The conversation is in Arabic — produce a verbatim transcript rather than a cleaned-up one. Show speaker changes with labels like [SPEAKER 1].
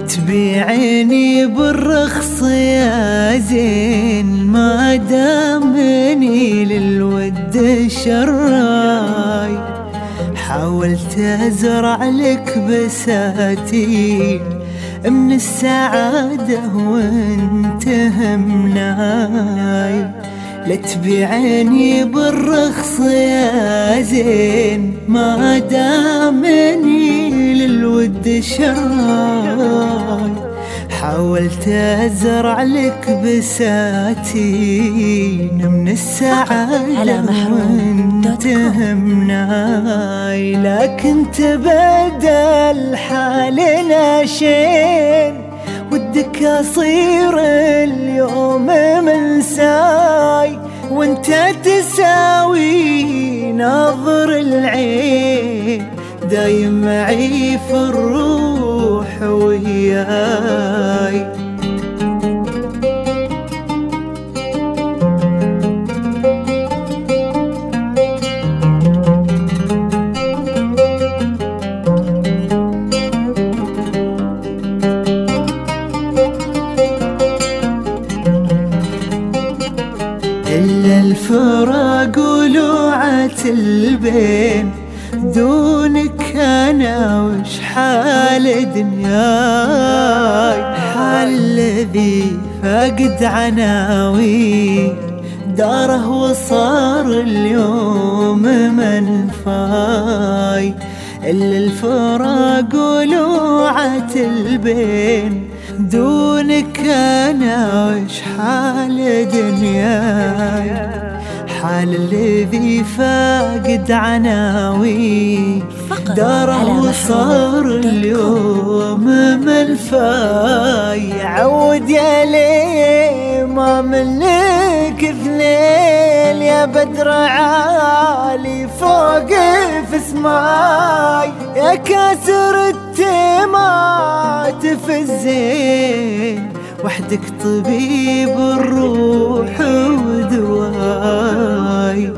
[SPEAKER 1] تبيعني بالرخص يا زين ما دامني للود شراي. حاولت ازرع لك بساتين من السعادة وانت همناي. لا تبيعني بالرخص يا زين ما دامني للود شراي. حاولت ازرع لك بساتين من السعادة وانت همناي. لكن تبدل حالنا شين ودك اصير اليوم منساي. وانت تساوي نظر العين دايم معي في الروح وياي. إلا الفراق ولوعة البين دونك أنا وش حال دنياي. حال الذي فاقد عناوي داره وصار اليوم منفاي. إلا الفراق ولوعة البين دونك أنا وش حال دنياي. حال الذي فاقد عناوي داره وصار اليوم منفاي. عود يا ليه ما منك اثنين يا بدر عالي فوق في سماي. يا كاسر التمات في الزين وحدك طبيب الروح ودواي.